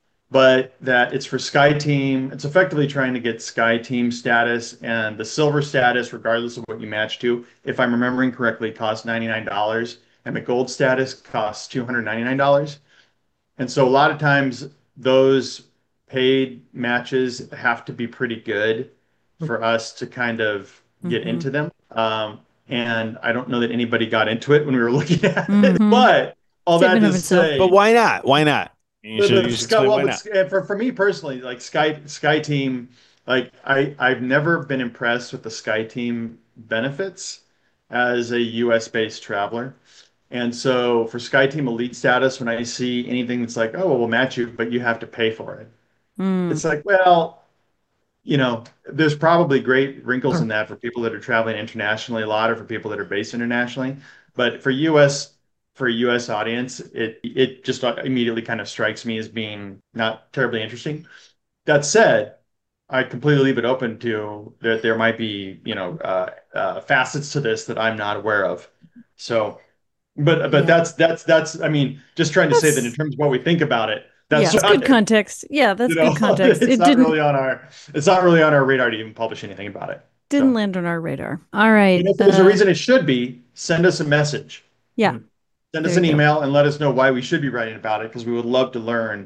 but that it's for Sky Team. It's effectively trying to get Sky Team status, and the silver status, regardless of what you match to, if I'm remembering correctly, costs ninety-nine dollars, and the gold status costs two hundred ninety-nine dollars. And so a lot of times those paid matches have to be pretty good for us to kind of get Mhm. into them. Um, and I don't know that anybody got into it when we were looking at it, Mhm. but all that Statement to of itself. say, But why not? Why not? You the- should, the you should Sky- explain well, why but not. s- for for me personally, like Sky Sky Team, like I I've never been impressed with the Sky Team benefits as a U S based traveler. And so for Sky Team Elite status, when I see anything that's like, oh, well, we'll match you, but you have to pay for it. Mm. It's like, well, you know, there's probably great wrinkles in that for people that are traveling internationally a lot or for people that are based internationally. But for U S for a U S audience, it it just immediately kind of strikes me as being not terribly interesting. That said, I completely leave it open to that there might be, you know, uh, uh, facets to this that I'm not aware of. So, but but Yeah. that's that's that's I mean, just trying to say that in That's- terms of what we think about it, Yeah, that's it's not good it. context. Yeah, that's You know, good context. it's It not didn't really on our it's not really on our radar to even publish anything about it. didn't So, land on our radar. All right. and if there's a uh, reason it should be, send us a message. Yeah. Send us There an you go. email and let us know why we should be writing about it because we would love to learn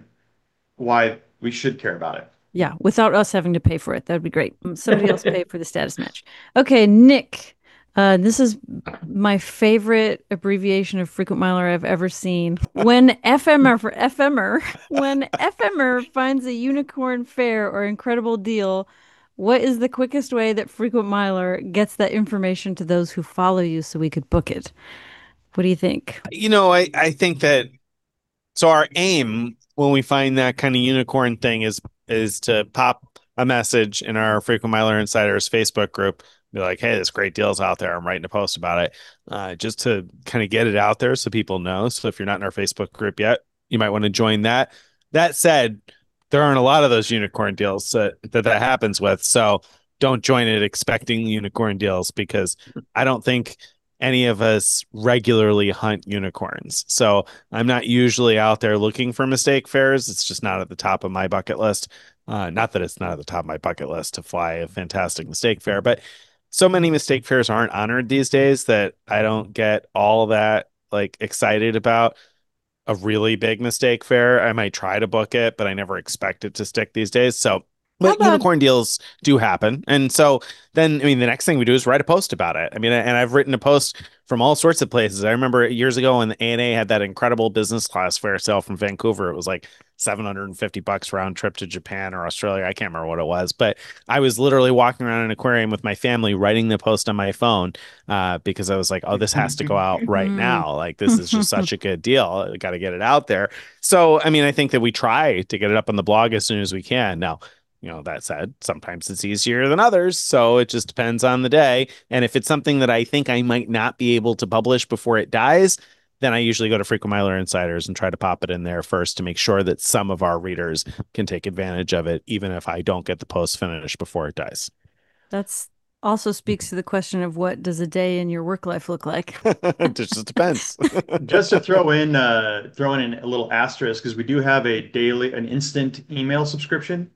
why we should care about it. Yeah, without us having to pay for it. That would be great. Mm, Somebody else pay for the status match. Okay, Nick. Uh, this is my favorite abbreviation of frequent miler I've ever seen. When F M R for F M R, when F M R finds a unicorn fare or incredible deal, what is the quickest way that frequent miler gets that information to those who follow you so we could book it? What do you think? You know, I, I think that so our aim when we find that kind of unicorn thing is is to pop a message in our Frequent Miler Insiders Facebook group, be like, hey, this great deal's out there. I'm writing a post about it. Uh, just to kind of get it out there so people know. So if you're not in our Facebook group yet, you might want to join that. That said, there aren't a lot of those unicorn deals that that, that happens with. So don't join it expecting unicorn deals because I don't think any of us regularly hunt unicorns. So I'm not usually out there looking for mistake fares. It's just not at the top of my bucket list. Uh, not that it's not at the top of my bucket list to fly a fantastic mistake fare, but so many mistake fares aren't honored these days that I don't get all that like excited about a really big mistake fare. I might try to book it, but I never expect it to stick these days. So but about- unicorn deals do happen. And so then, I mean, the next thing we do is write a post about it. I mean, and I've written a post from all sorts of places. I remember years ago when the A N A had that incredible business class fare sale from Vancouver. It was like seven hundred fifty bucks round trip to Japan or Australia. I can't remember what it was, but I was literally walking around an aquarium with my family writing the post on my phone uh, because I was like, oh, this has to go out right now. Like, this is just such a good deal. I got to get it out there. So, I mean, I think that we try to get it up on the blog as soon as we can. Now, you know, that said, sometimes it's easier than others. So it just depends on the day. And if it's something that I think I might not be able to publish before it dies, then I usually go to Frequent Miler Insiders and try to pop it in there first to make sure that some of our readers can take advantage of it, even if I don't get the post finished before it dies. That's also speaks to the question of what does a day in your work life look like? It just depends. Just to throw in uh throw in a little asterisk, because we do have a daily an instant email subscription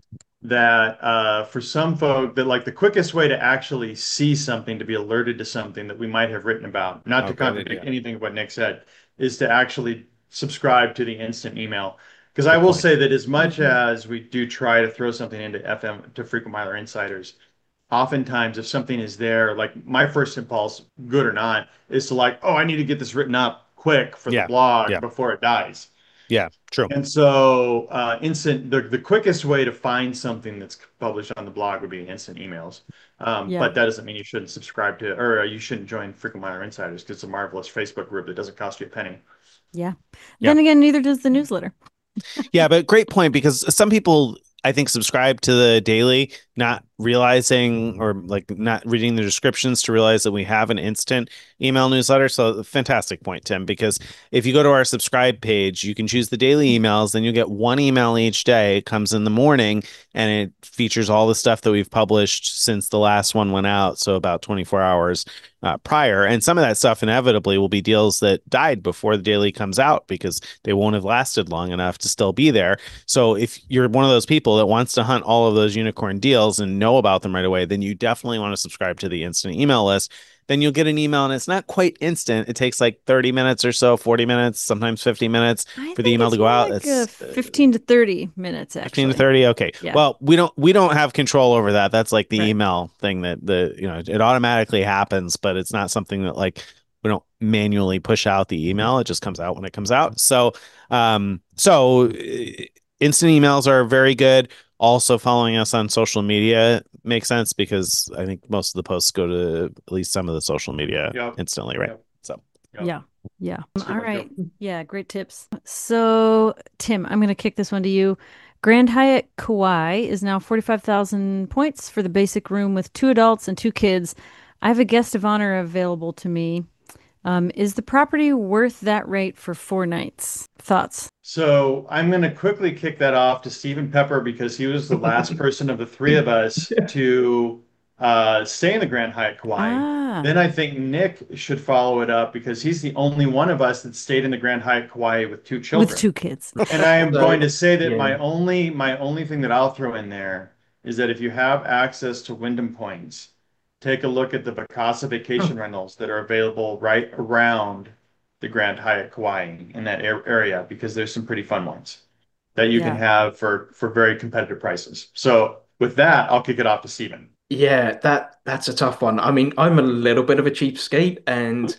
that uh for some folk that like the quickest way to actually see something, to be alerted to something that we might have written about, not Oh, to great contradict idea. anything of what Nick said, is to actually subscribe to the instant email. Because I Good will point. say that as much Mhm. as we do try to throw something into F M to Frequent Miler Insiders, oftentimes if something is there, like my first impulse, good or not, is to like, oh, I need to get this written up quick for the Yeah. blog Yeah. before it dies. Yeah. True. And so, uh, instant the, the quickest way to find something that's published on the blog would be instant emails. Um, Yeah. but that doesn't mean you shouldn't subscribe to, or uh, you shouldn't join Frequent Miner Insiders, because it's a marvelous Facebook group that doesn't cost you a penny. Yeah. Yeah. Then again, neither does the newsletter. Yeah, but great point, because some people I think subscribe to the daily, not realizing or like not reading the descriptions to realize that we have an instant email newsletter. So fantastic point, Tim, because if you go to our subscribe page, you can choose the daily emails, then you get one email each day. It comes in the morning and it features all the stuff that we've published since the last one went out. So about twenty-four hours uh, prior. And some of that stuff inevitably will be deals that died before the daily comes out because they won't have lasted long enough to still be there. So if you're one of those people that wants to hunt all of those unicorn deals and know about them right away, then you definitely want to subscribe to the instant email list. Then you'll get an email, and it's not quite instant. It takes like thirty minutes or so, forty minutes, sometimes fifty minutes I for the think email it's to go more out. like That's uh, fifteen to thirty minutes, fifteen to actually. thirty. Okay. Yeah. Well, we don't we don't have control over that. That's like the Right. email thing that the you know it automatically happens, but it's not something that like we don't manually push out the email. It just comes out when it comes out. So um so uh, instant emails are very good. Also, following us on social media makes sense because I think most of the posts go to at least some of the social media Yep. instantly, right? Yep. So Yep. Yeah. Yeah. That's a good All one, right. too. Yeah, great tips. So, Tim, I'm going to kick this one to you. Grand Hyatt Kauai is now forty-five thousand points for the basic room with two adults and two kids. I have a guest of honor available to me. Um, is the property worth that rate for four nights? Thoughts? So I'm going to quickly kick that off to Stephen Pepper, because he was the last person of the three of us to uh, stay in the Grand Hyatt Kauai. Ah, Then I think Nick should follow it up, because he's the only one of us that stayed in the Grand Hyatt Kauai with two children. with two kids. And I am So, going to say that my yeah. only my only thing that I'll throw in there is that if you have access to Wyndham points, take a look at the Vacasa vacation rentals that are available right around the Grand Hyatt Kauai in that ar- area, because there's some pretty fun ones that you can Yeah. have for for very competitive prices. So with that, I'll kick it off to Stephen. Yeah, that that's a tough one. I mean, I'm a little bit of a cheapskate, and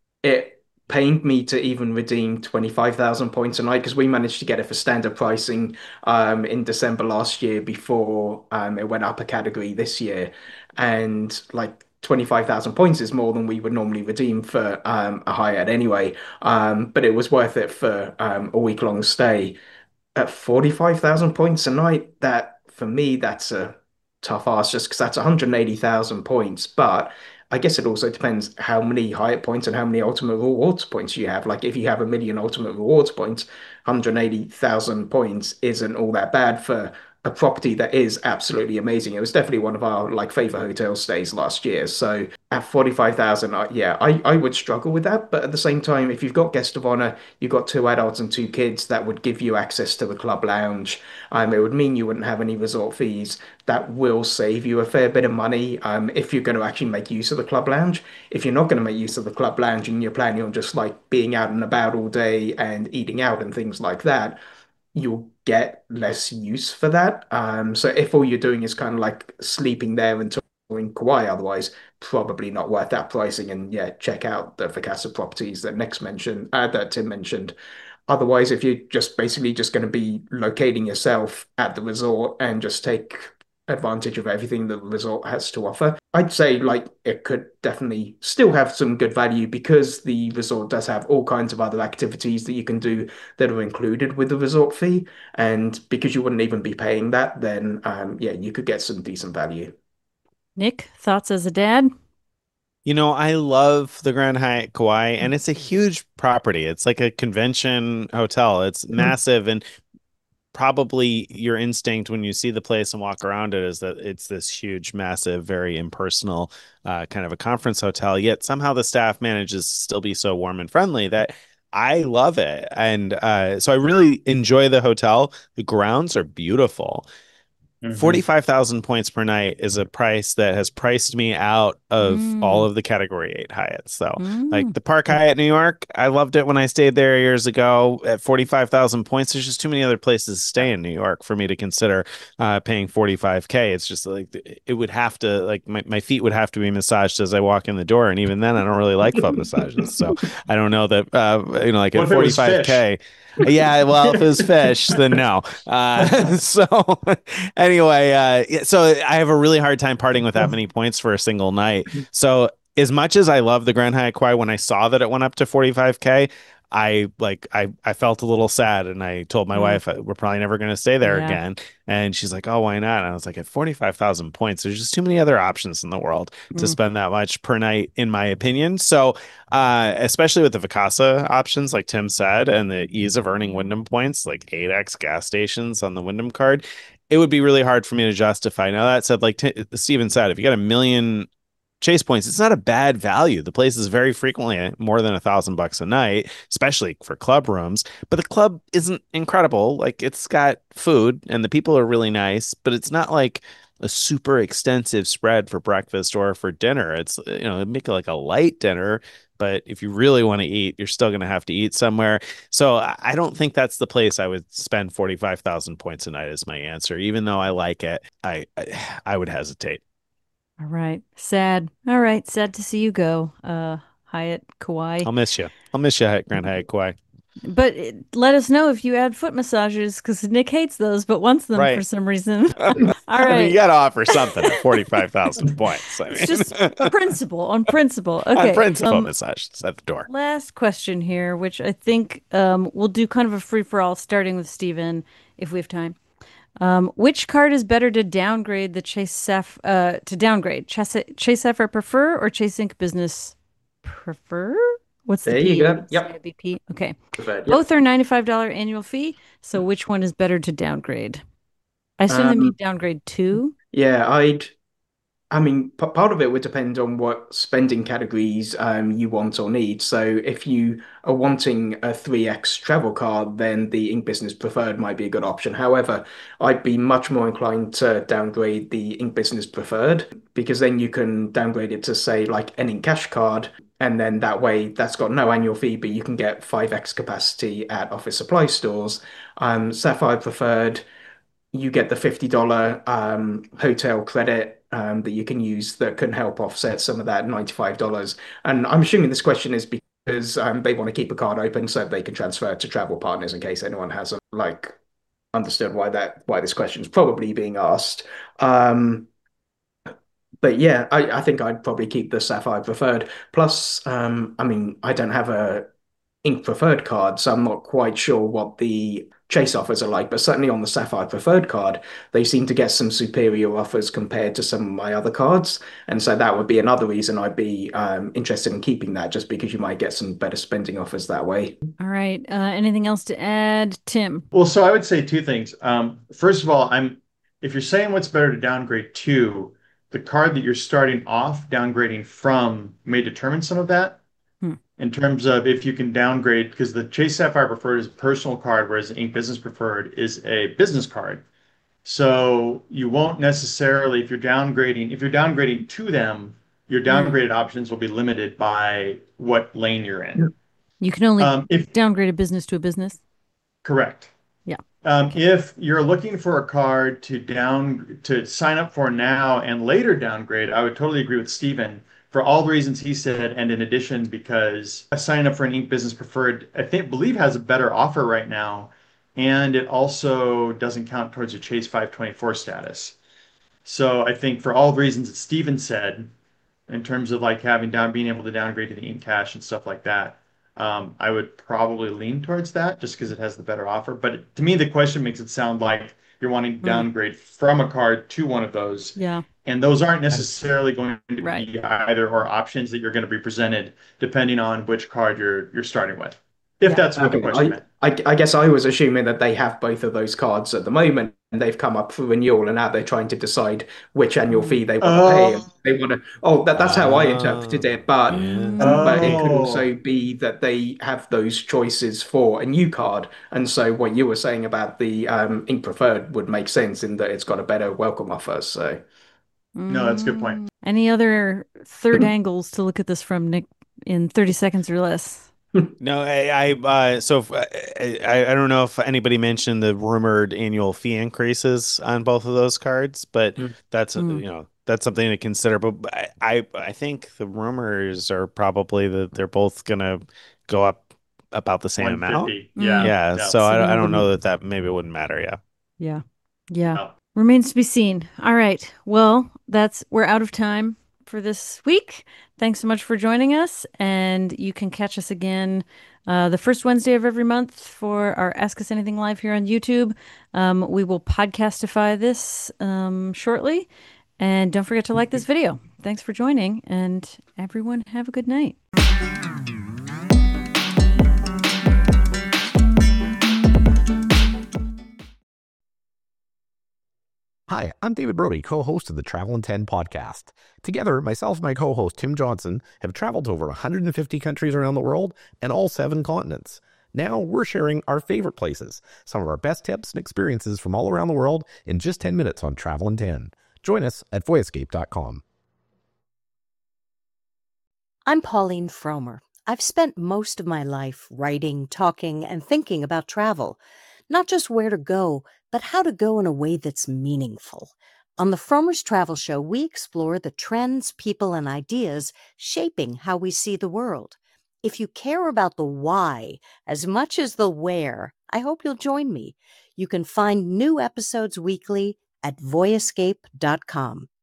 it pained me to even redeem twenty-five thousand points a night because we managed to get it for standard pricing um, in December last year before um, it went up a category this year. And like twenty-five thousand points is more than we would normally redeem for um, a Hyatt anyway. Um, but it was worth it for um, a week long stay at forty-five thousand points a night. That for me, that's a tough ask just because that's one hundred eighty thousand points. But I guess it also depends how many Hyatt points and how many Ultimate Rewards points you have. Like if you have a million Ultimate Rewards points, one hundred eighty thousand points isn't all that bad for a property that is absolutely amazing. It was definitely one of our like favorite hotel stays last year. So at forty-five thousand, uh, yeah, I, I would struggle with that. But at the same time, if you've got guest of honor, you've got two adults and two kids, that would give you access to the club lounge. Um, it would mean you wouldn't have any resort fees. That will save you a fair bit of money um, if you're going to actually make use of the club lounge. If you're not going to make use of the club lounge and you're planning on just like being out and about all day and eating out and things like that, you'll get less use for that. Um, so if all you're doing is kind of like sleeping there until in Kauai, otherwise probably not worth that pricing. And yeah, check out the Vacasa properties that Nick's mentioned, uh, that Tim mentioned. Otherwise, if you're just basically just going to be locating yourself at the resort and just take advantage of everything the resort has to offer, I'd say like it could definitely still have some good value because the resort does have all kinds of other activities that you can do that are included with the resort fee. And because you wouldn't even be paying that, then um, yeah, you could get some decent value. Nick, thoughts as a dad? You know, I love the Grand Hyatt Kauai, and it's a huge property. It's like a convention hotel. It's massive, and probably your instinct when you see the place and walk around it is that it's this huge, massive, very impersonal uh, kind of a conference hotel. Yet somehow the staff manages to still be so warm and friendly that I love it. And uh, so I really enjoy the hotel. The grounds are beautiful. Mhm. forty-five thousand points per night is a price that has priced me out of all Mm, of the category eight Hyatts. So, like mm. the Park Hyatt New York, I loved it when I stayed there years ago at forty-five thousand points. There's just too many other places to stay in New York for me to consider uh, paying forty-five K. It's just like it would have to, like, my, my feet would have to be massaged as I walk in the door. And even then, I don't really like foot massages. So, I don't know that, uh, you know, like What at if it was fish? forty-five K. Yeah, well, if it was fish, then no. Uh, so anyway, uh, yeah, so I have a really hard time parting with that many points for a single night. So as much as I love the Grand Hyatt Kauai, when I saw that it went up to forty-five K, I like I I felt a little sad, and I told my Mm, wife uh, we're probably never going to stay there yeah. again. And she's like, "Oh, why not?" And I was like, "At forty-five thousand points, there's just too many other options in the world to Mm, spend that much per night, in my opinion." So, uh, especially with the Vacasa options, like Tim said, and the ease of earning Wyndham points, like eight x gas stations on the Wyndham card, it would be really hard for me to justify. Now, that said, like T Steven said, if you got a million Chase points, it's not a bad value. The place is very frequently more than a thousand bucks a night, especially for club rooms. But the club isn't incredible. Like, it's got food and the people are really nice, but it's not like a super extensive spread for breakfast or for dinner. It's, you know, make it like a light dinner. But if you really want to eat, you're still going to have to eat somewhere. So I I don't think that's the place I would spend forty-five thousand points a night as my answer. Even though I like it, I I, I would hesitate. all right. Sad. All right. Sad to see you go, uh, Hyatt Kauai. I'll miss you. I'll miss you at Grand Hyatt Kauai. But it, let us know if you add foot massages because Nick hates those but wants them for Right. some reason. I All mean, you right. got to offer something at forty-five thousand points. I It's mean, just principle on principle. on Okay. principle, Um, massage is at the door. last question here, which I think um, we'll do kind of a free for all, starting with Steven if we have time. Um, which card is better to downgrade the Chase Saph uh, to downgrade Chase Chase Sapphire Prefer or Chase Ink Business Prefer? What's the There you P? go. Yep. C I B P. Okay. Preferred, yep. Both are ninety-five dollars annual fee. So which one is better to downgrade? I assume they mean Um, downgrade to. yeah, I'd I mean, p part of it would depend on what spending categories um, you want or need. So if you are wanting a three x travel card, then the Ink Business Preferred might be a good option. However, I'd be much more inclined to downgrade the Ink Business Preferred because then you can downgrade it to, say, like an Ink Cash card. And then that way, that's got no annual fee, but you can get five x capacity at office supply stores. Um, Sapphire Preferred, you get the fifty dollars um, hotel credit um, that you can use that can help offset some of that ninety-five dollars. And I'm assuming this question is because um, they want to keep a card open so they can transfer it to travel partners in case anyone hasn't like understood why that why this question is probably being asked. Um, but yeah, I, I think I'd probably keep the Sapphire Preferred. Plus, um, I mean, I don't have a Ink Preferred card, so I'm not quite sure what the Chase offers are like, but certainly on the Sapphire Preferred card, they seem to get some superior offers compared to some of my other cards. And so that would be another reason I'd be um, interested in keeping that, just because you might get some better spending offers that way. All right. Uh, anything else to add, Tim? Well, so I would say two things. Um, first of all, I'm if you're saying what's better to downgrade to, the card that you're starting off downgrading from may determine some of that Hmm. in terms of if you can downgrade, because the Chase Sapphire Preferred is a personal card, whereas the Ink Business Preferred is a business card. So you won't necessarily, if you're downgrading, if you're downgrading to them, your Hmm. downgraded options will be limited by what lane you're in. You can only Um, if downgrade a business to a business. correct. Yeah. Um, Okay. if you're looking for a card to down to sign up for now and later downgrade, I would totally agree with Stephen for all the reasons he said, and in addition, because signing up for an Ink Business Preferred, I think believe has a better offer right now, and it also doesn't count towards your Chase five twenty-four status. So I think for all the reasons that Stephen said, in terms of like having down being able to downgrade to the Ink Cash and stuff like that. Um, I would probably lean towards that just because it has the better offer. But to me, the question makes it sound like you're wanting to Hmm. downgrade from a card to one of those. Yeah. And those aren't necessarily going to Right. be either or options that you're going to be presented depending on which card you're you're starting with. If Yeah. that's what the Okay, question I, meant. I, I guess I was assuming that they have both of those cards at the moment and they've come up for renewal and now they're trying to decide which annual fee they want to pay. And Oh, they want to, oh, that, that's how I interpreted Oh, it. But yeah. but it could oh, also be that they have those choices for a new card. And so what you were saying about the um, Ink Preferred would make sense in that it's got a better welcome offer. So no, that's a good point. Mm. Any other third angles to look at this from, Nick, in thirty seconds or less? No, I, I uh, so if, I, I I don't know if anybody mentioned the rumored annual fee increases on both of those cards, but Mm. that's uh, Mm. you know that's something to consider. But I I, I think the rumors are probably that they're both gonna go up about the same amount. one fifty. Mm. Yeah. Yeah, Yeah. so So then I I it'll don't know be, that that maybe wouldn't matter. Yeah. yeah. Yeah. Yeah. Remains to be seen. All right. Well, that's we're out of time for this week. Thanks so much for joining us, and you can catch us again uh, the first Wednesday of every month for our Ask Us Anything Live here on YouTube. Um, we will podcastify this um, shortly, and don't forget to like this video. Thanks for joining, and everyone have a good night. Hi, I'm David Brody, co-host of the Travel in ten podcast. Together, myself and my co-host Tim Johnson have traveled to over one hundred fifty countries around the world and all seven continents. Now we're sharing our favorite places, some of our best tips and experiences from all around the world in just ten minutes on Travel in ten. Join us at voyescape dot com. I'm Pauline Fromer. I've spent most of my life writing, talking, and thinking about travel. Not just where to go, but how to go in a way that's meaningful. On the Fromers Travel Show, we explore the trends, people, and ideas shaping how we see the world. If you care about the why as much as the where, I hope you'll join me. You can find new episodes weekly at voyescape dot com.